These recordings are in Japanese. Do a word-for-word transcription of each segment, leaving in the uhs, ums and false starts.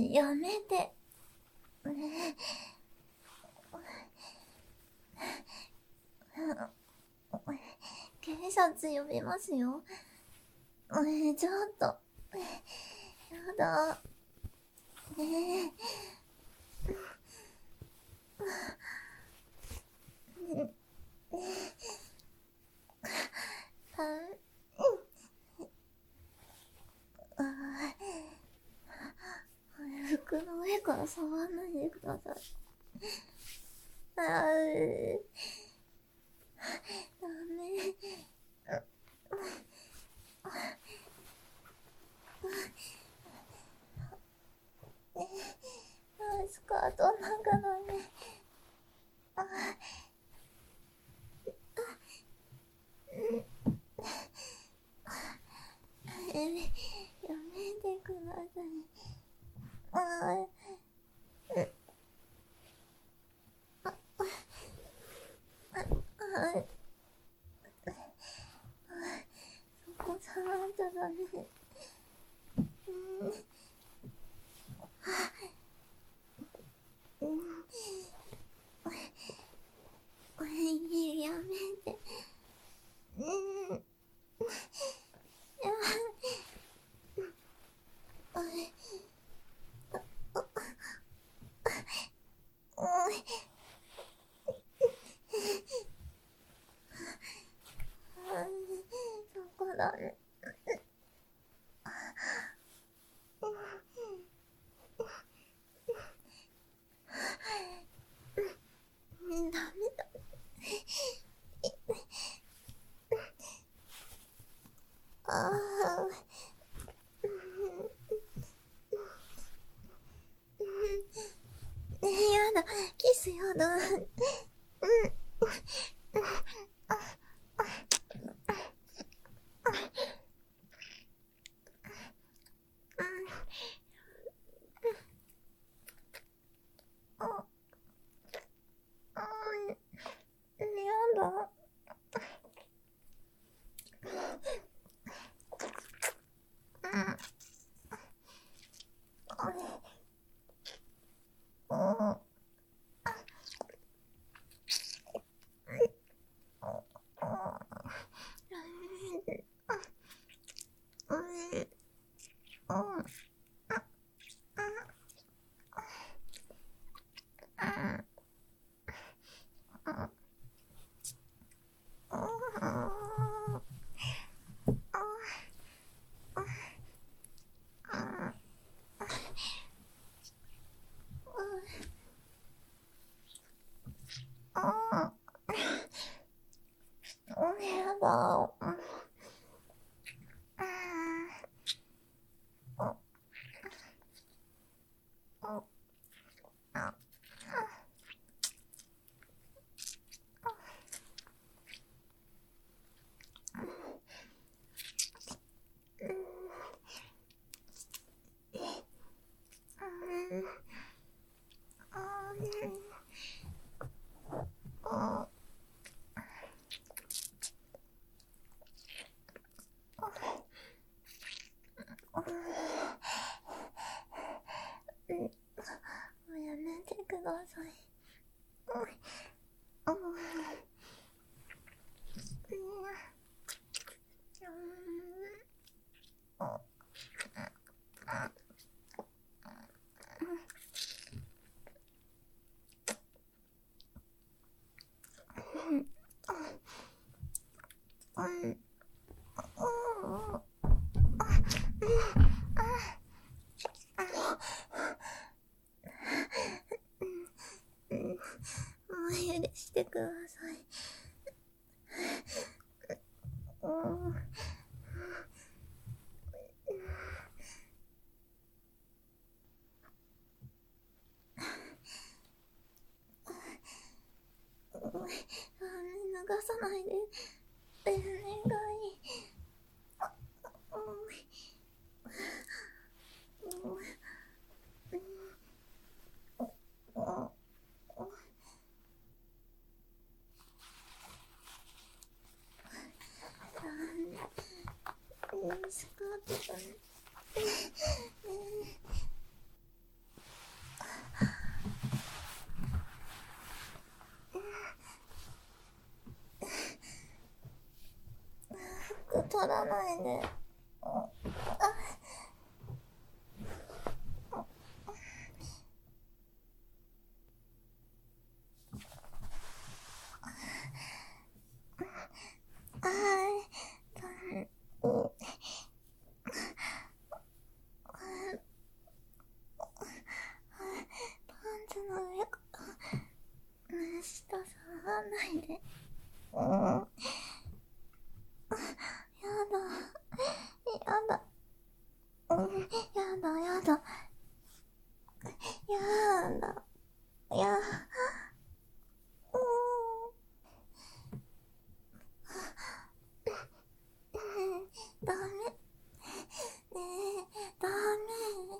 やめて。ね警察呼びますよ。ねえ、ちょっと。やだ。ねえ。たあ服の上から触らないでください。あーダメ。スカートなんかダメ。あやめ、やめてください。ああそこ触っちゃダメ。うん。おいぎやめて。うん。やおい。おい。そこだね。ダメだ。ああ。やだ、キスやだ。うん。やだ。やだ。もうやめてください。もう許してください。流さないで。お願い。スカートだね。 取らないで。ああー、うんパンツの上から下触らないで。うん、やだやだ、うん、やだやだやだやうん、ダメねえ、ダメ、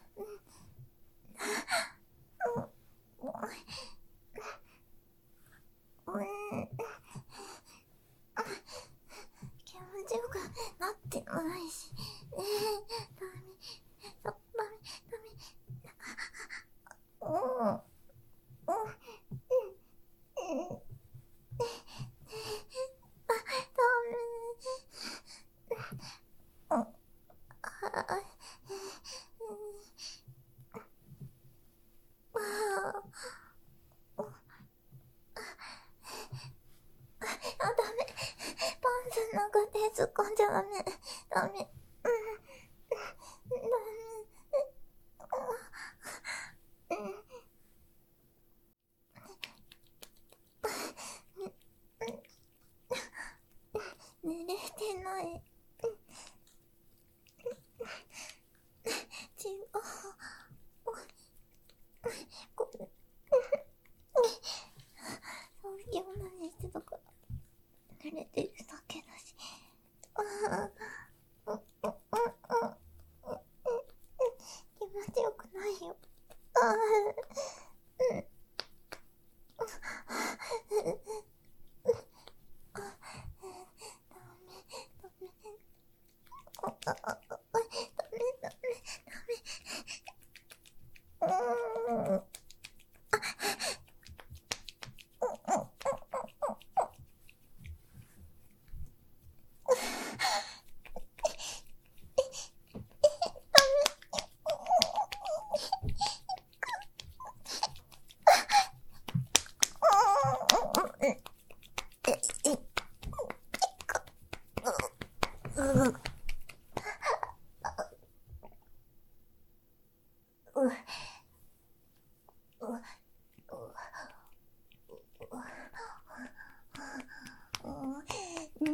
うん、うん、気持ちよくなってもないし、ねえ、ダメ、ダメ、ダメ、うん、うん、うん、うん、ダメ、うん、あ、あ、ダメ。パンツの中手突っ込んじゃダメ。ダメ。うん。ダメ。うん。寝れてない。違う。ごめん。今日何してたか濡れてるだけだし。ああ。うんうんうんうん気持ちよくないよ。ああ。うん。ダメダメダメダメ。うん。うん、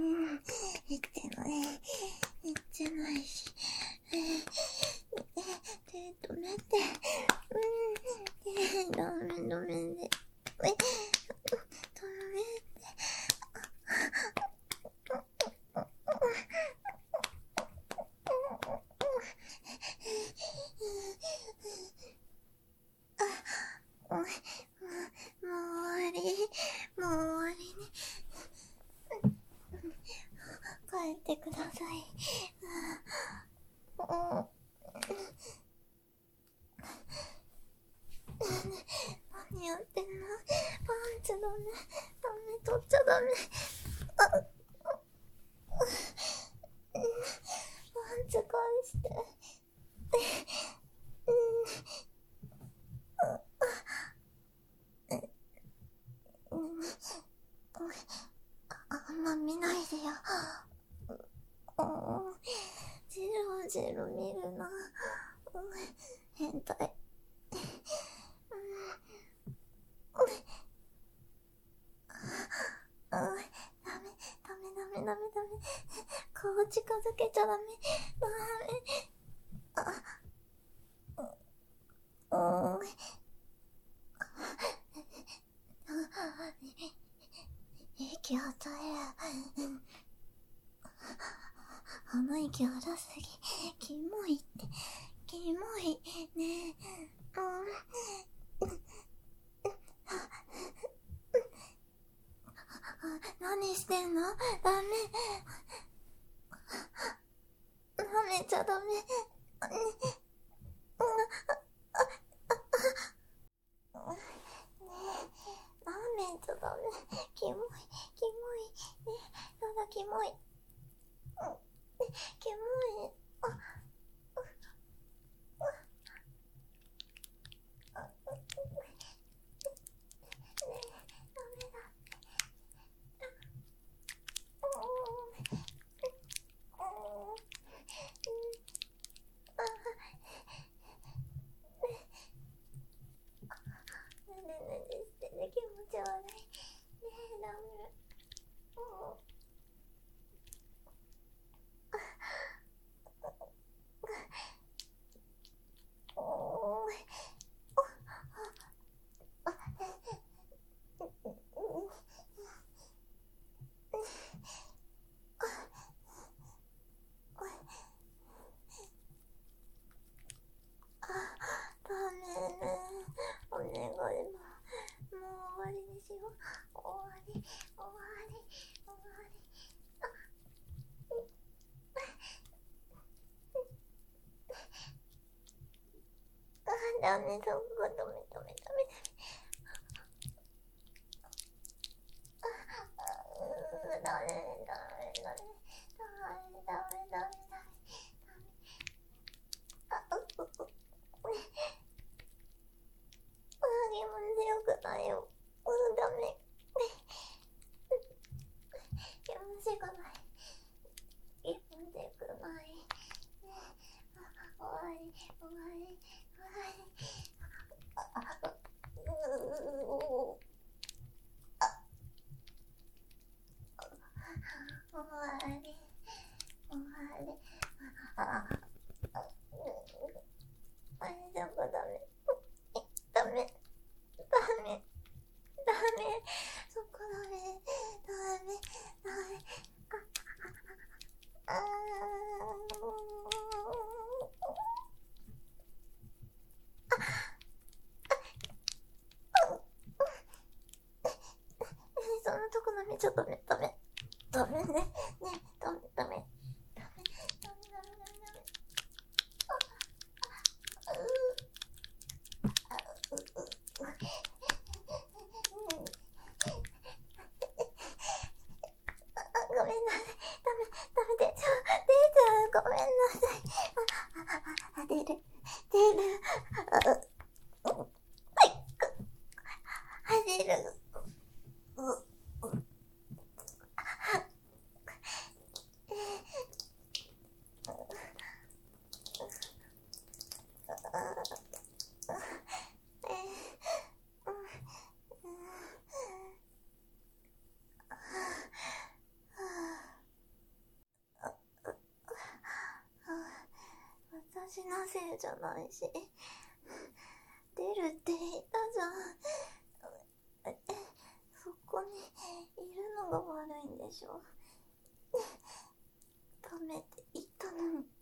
言ってない。言ってないし。えー、手止めて。うん、えー、ダメダメで。え、止めて。あ、もう、もう終わり。もう終わりね。帰ってください。うん。何やってんの？パンツダメ。ダメ、取っちゃダメ。あ、パンツ返して。うん。あんま見ないでよ。うん。ジロジロ見るな。変態。ダメ、ダメ、ダメ、ダメ、ダメ。顔近づけちゃダメ。ダメ。あ、うん。息を取れ。鼻息荒すぎ。キモいって。キモい。ねえ。うん。何してんの？ダメ。舐めちゃダメ。舐めちゃダメ。キモい、キモい。ね、やだ、キモい。 キモい。あ、あ、ねえ、ダメだ。ねえねえねえしてね、気持ち悪い。ねえ、ダメ。ダメね。お願い、もう、もう終わりにしよう。終わり、終わり、終わり。あ、ダメ、そこダメ、ダメ、ダメ、ダメ。あ、ダメ、ダメ、ダメ、ダメ、ダメ、ダメ、ダメ、ダメ。あ、う、う、う。あ、気持ちよくないよ。うん、ダメ。気持ちがない。気持ちよくない。終わり、終わり、終わり。あ、あ、う、う、終わり、終わり。あ、あ、あ、あれ、そこダメ。ダメ、ダメ、ダメ。そこダメ、ダメ、ダメ。あ、あー、そんなとこダメ、ちょっとね、ダメ。ダメね、ね、ダメ、ダメ。ダメ、ダメ、ダメ、ダメ、ダメ。あ、う、あ、う、う、あ、ごめんなさい。ダメ、ダメで、ちょ、出ちゃう。ごめんなさい。あ、あ、あ、出る、出る。あ、う、はい、あ、出る。う、う、私のせいじゃないし、出るって言ったじゃん。そこにいるのが悪いんでしょ。ダメって言ったのに。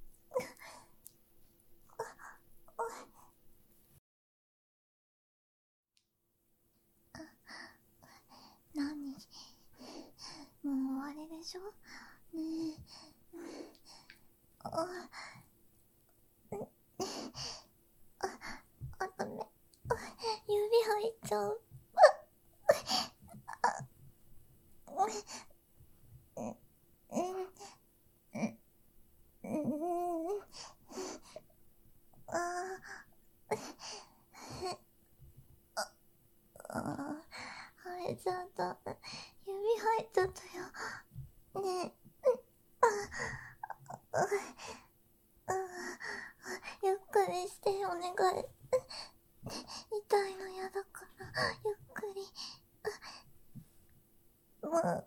何？もう終わりでしょねえ。あ、あ、あ、ダメ。指入っちゃう。うん、うん、うん、ああ、入っちゃった。指入っちゃったよ。ねえ。あ、あ、ゆっくりしてお願い。痛いのやだから、ゆっくり。もう、あ、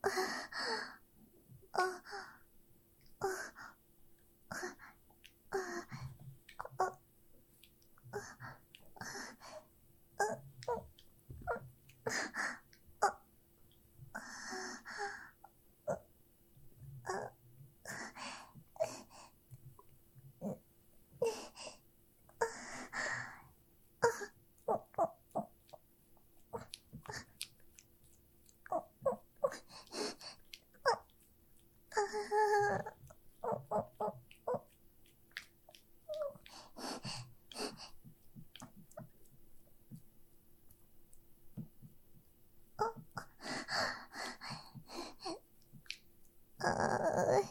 あ、あ、あ、あ、あ、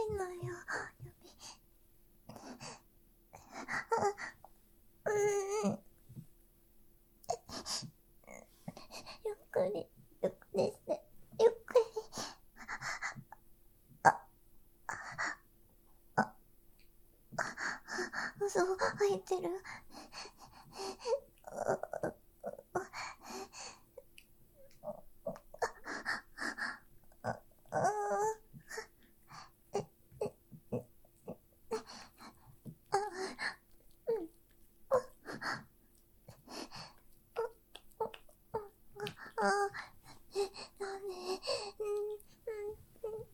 いのよ。うん。ゆっくり、ゆっくりして、ゆっくり。あ、あ、嘘入ってる。あ、え、なんで、うん、うん、うん、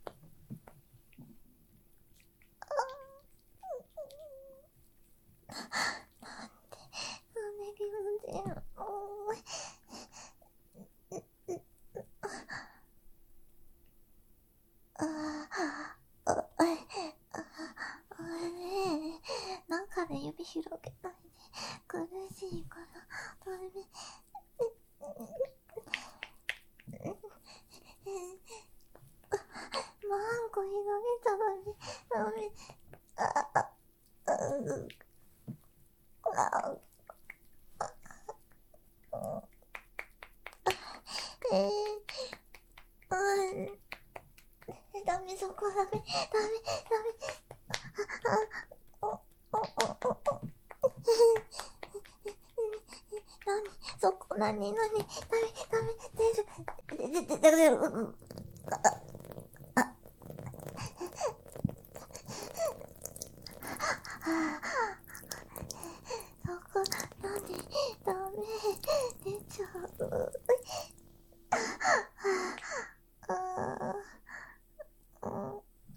なんで気持ちいいの、おーい、あー、あ、あれ、あれ、中で指広げないで、苦しいから、ダメ、マンコ広げちゃダメ、ダメ、あ、あ、う、あ、えー、うん、ダメ、そこダメ、ダメ、ダメ、あ、お、お、お、お、お、なに、そこ、なに、なに、ダメ、ダメ、出る、出る、出る、出る、うん、あ、あ、そこ、なに、ダメ、出ちゃう、あ、うん、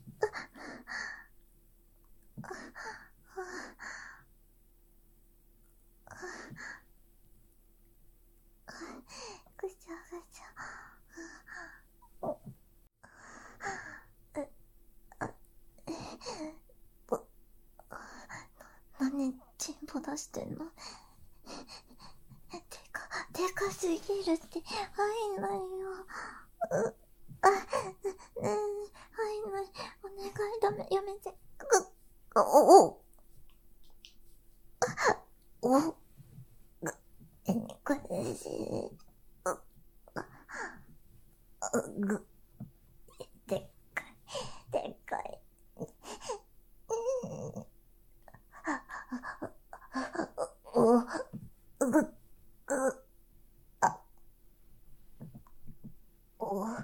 ぐちゃぐちゃ、お、え、あ、え、ぼ、なに、チンポ出してんの？てか、でかすぎるって入んないよ。う、あ、うん、入んない。お願い、ダメ、やめて。く、お、お、お、ぐ、え、苦しい。う、う、ぐ、でっかい、でっかい。うん、お、ぐ、ぐ、あ、お、う、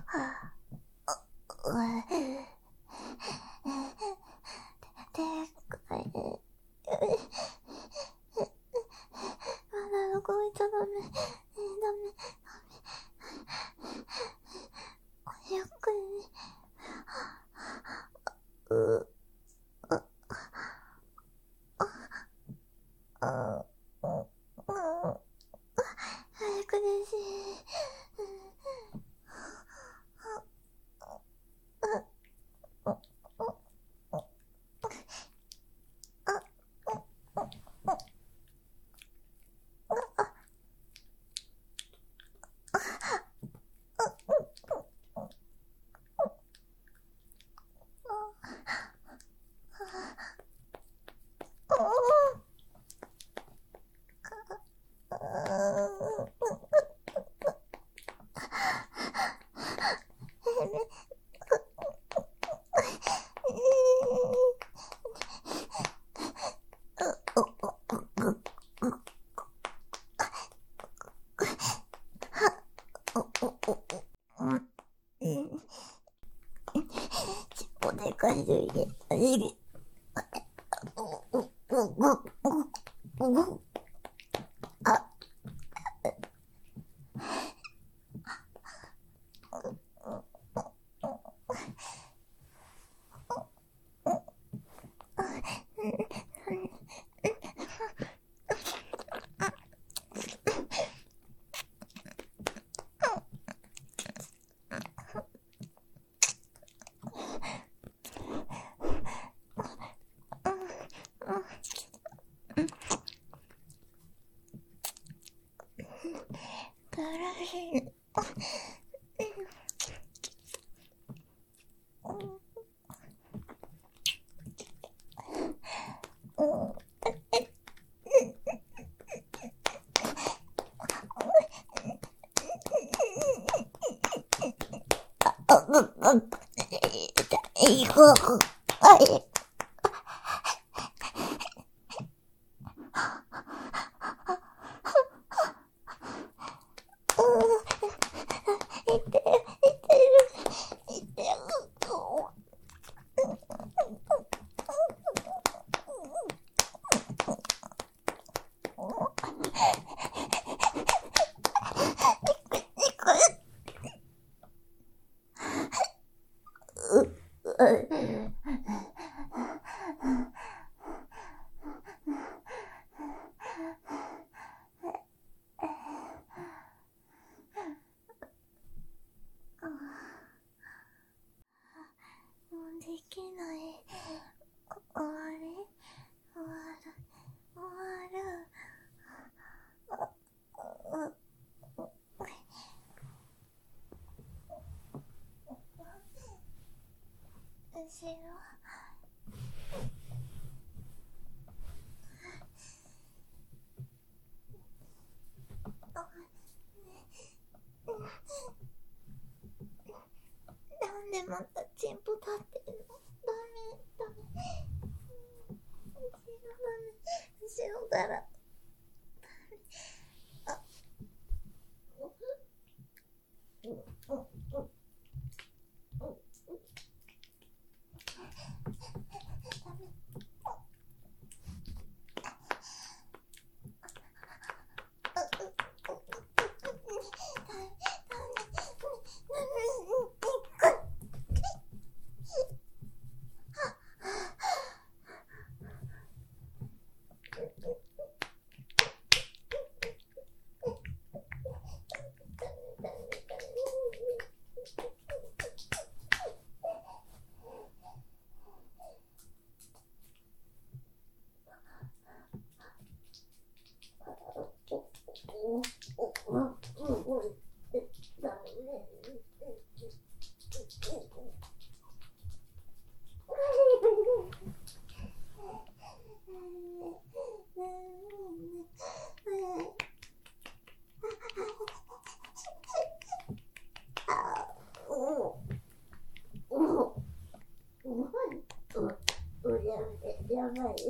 でっかい。まだ動いちゃダメ。ダメ。ゆっくり。う、あ、あ、うん、うん、苦しい。おでかいでげ、でげ、お、お、お、お、お、お、あ、 いここ。はい。痛い、痛い、痛い。もうできない。終わり、終わる、終わる。後ろ。なんでまたチンポ立ってるの？ダメ、ダメ。後ろダメ。後ろから。あ。やばい。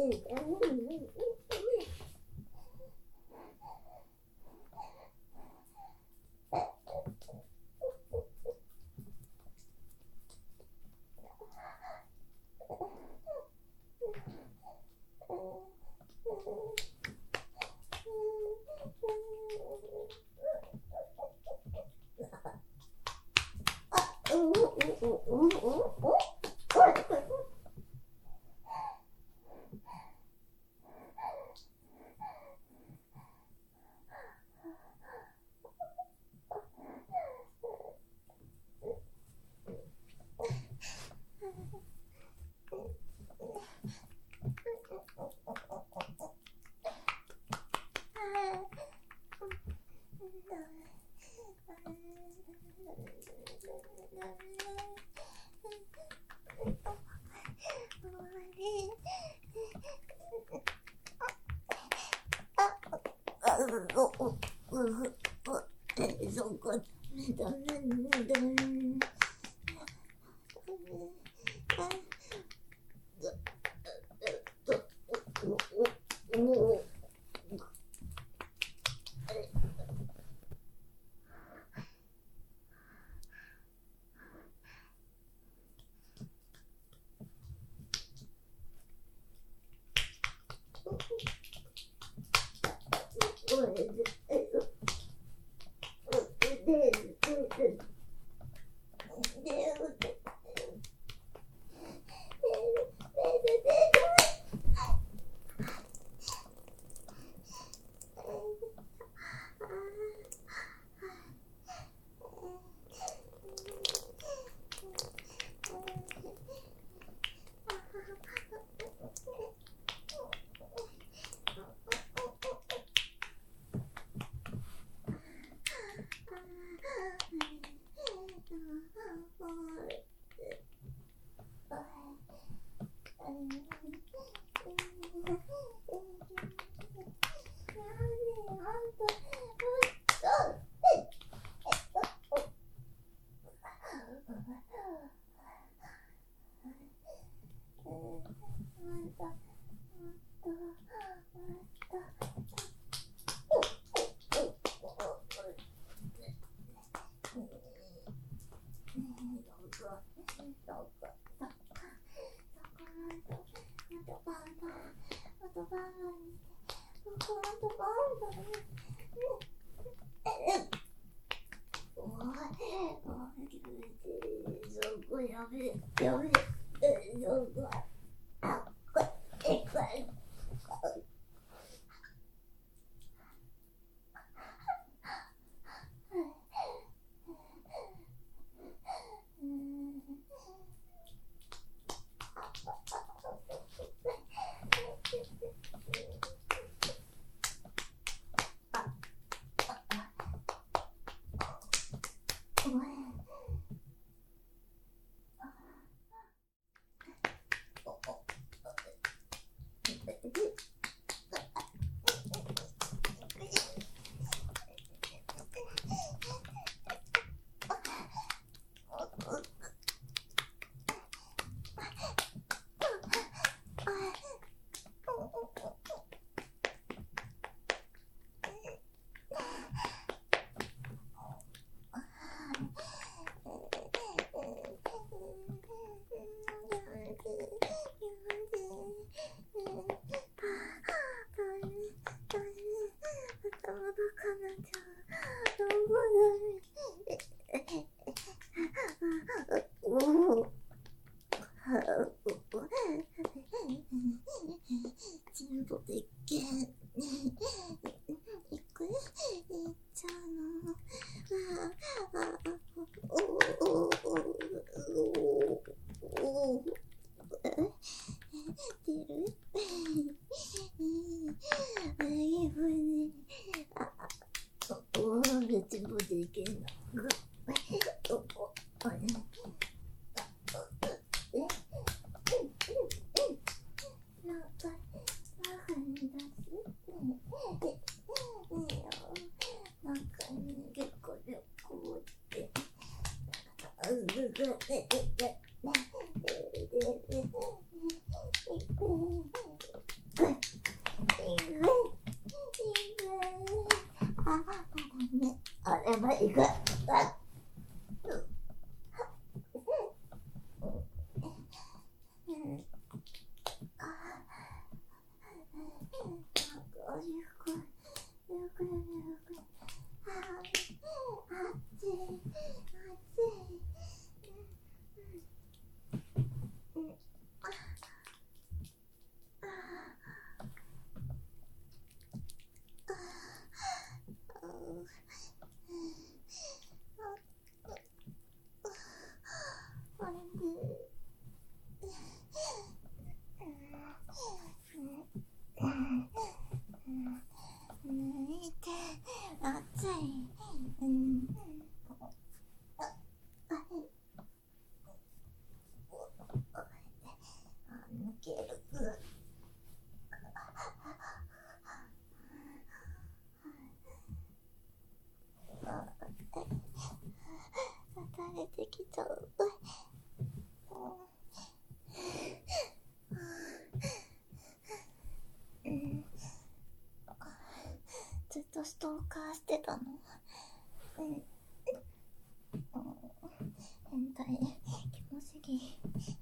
やべえ、やべえ、そこ、あ、これ、これ、全部でっけん。いく？いっちゃうの。ああ、おおおおおお。出る？あ、いいふうに。あ、おお、全部でっけんな。おお、あれ。なんか、はみ出す。なんかね、結構旅行って。あ、ぐぐぐぐぐ。あればいく。あ、暑い。うん。あ、あれ。あ、抜ける。垂れてきちゃう。うん。ずっとストーカーしてたの。うん。変態、キモすぎ。